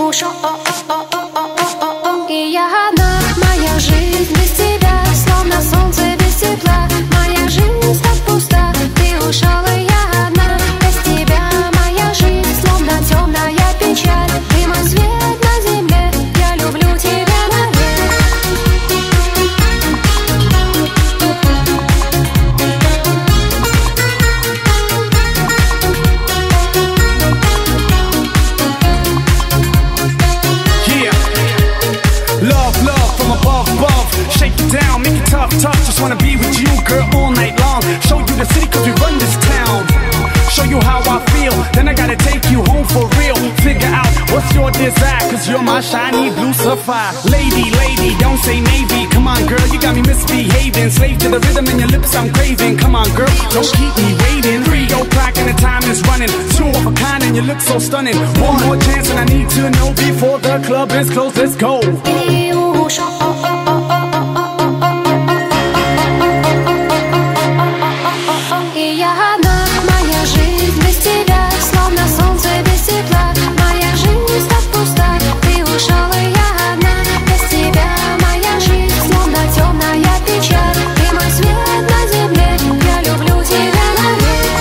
ушел. И я одна, моя жизнь без тебя, словно солнце без тепла. Моя жизнь так пуста, ты ушел, и я одна. Без тебя моя жизнь, словно темная печаль. Ты мой свет на земле, я люблю тебя навек. Love from above. Shake it down, make it tough. Just wanna be with you, girl, all night long. Show you the city cause we run this town. Show you how I feel, then I gotta take you home for real. Figure out what's your desire, cause you're my shiny blue sapphire. Lady, don't say maybe. Come on, girl, you got me misbehaving. Slave to the rhythm in your lips, I'm craving. Come on, girl, don't keep me waiting. 3 o'clock and the time is running. 2 of a kind and you look so stunning. One more chance and I need to know before the club is closed. Let's go. Ты ушел. И я одна, моя жизнь без тебя, словно солнце без тепла. Моя жизнь так пуста, ты ушел, и я одна. Без тебя моя жизнь, словно темная печаль. Ты мой свет на земле, я люблю тебя навек.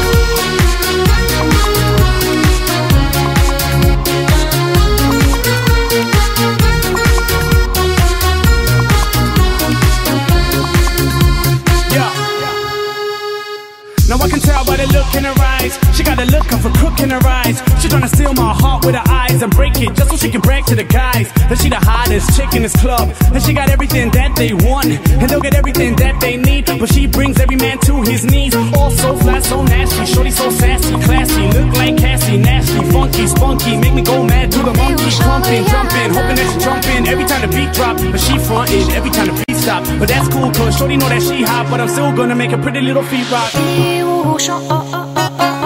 Now I can tell by the look in her eyes. She got the look of a crook in her eyes. She tryna steal my heart with her eyes and break it just so she can brag to the guys that she the hottest chick in this club. And she got everything that they want, and they'll get everything that they need. But she brings every man to his knees. All so flat, so nasty. Shorty so sassy, classy. Look like Cassie, nasty, funky, spunky. Make me go mad to the monkey. Pumping, jumping, hoping that she jumping every time the beat drop. But she frontin' every time the beat stop. But that's cool cause Shorty know that she hot, but I'm still gonna make a pretty little feet rock. Ты ушел.